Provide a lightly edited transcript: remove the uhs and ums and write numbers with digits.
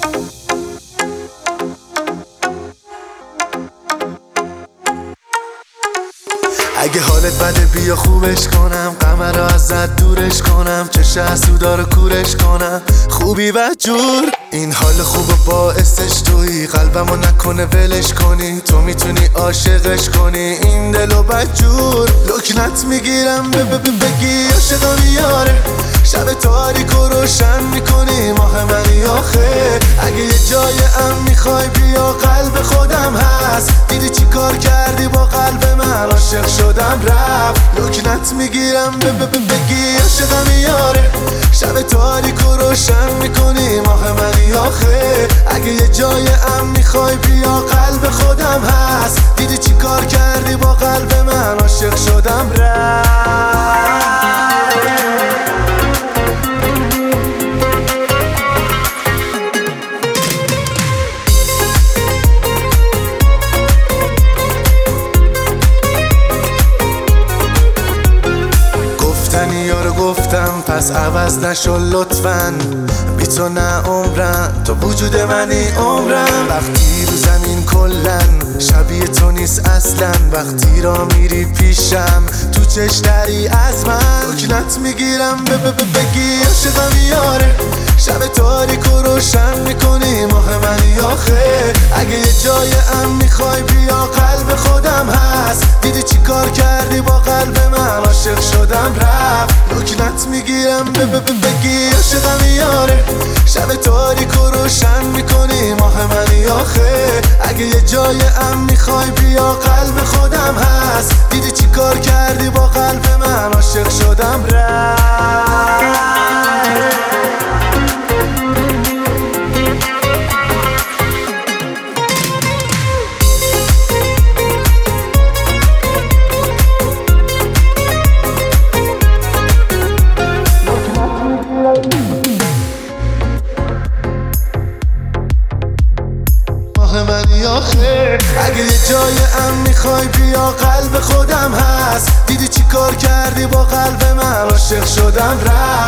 اگه حالت بده بیا خوبش کنم، قمر رو ازت دورش کنم، چش حسودا رو کورش کنم، خوبی و جور. این حال خوب باعثش تویی، قلبمو نکنه ولش کنی، تو میتونی عاشقش کنی این دلو بدجور. لکنت میگیرم بگی عاشقم یاره، شب تاریک و روشن میکنی ماه منی آخه. اگه یه جای امن میخوای بیا قلب خودم هست، دیدی چی کار کردی با قلب من، عاشق شدم رفت. لکنت میگیرم بگی عاشقم یاره، شب تاریک و روشن میکنی ماه منی آخه. اگه یه جای امن میخوای بیا قلب خودم هست، دیدی چی کار کردی با قلب من، عاشق شدم رفت. یارو گفتم پس عوض نشو لطفاً، بی تو نه عمرم، تو وجود منی عمرم. وقتی رو زمین کلن شبیه تو نیست اصلا، وقتی را میری پیشم تو چشتری از من. لکنت میگیرم بگی عاشقم یاره، شب تاریک و روشن میکنی ماه منی آخه. اگه یه جای امن میخوای بیا قلب خودم هست، دیدی چی کار کردی با قلب من، عاشق شدم رفت. لکنت میگیرم بگی عاشقم یاره، شب تاریک و روشن میکنی ماه منی آخه. اگه یه جای امن میخوای بیا قلب خودم هست، دیدی چی کار کردی با قلب من، عاشق شدم رفت. منی آخه. اگه یه جای امن میخوای بیا قلب خودم هست، دیدی چی کار کردی با قلب من، عاشق شدم رفت.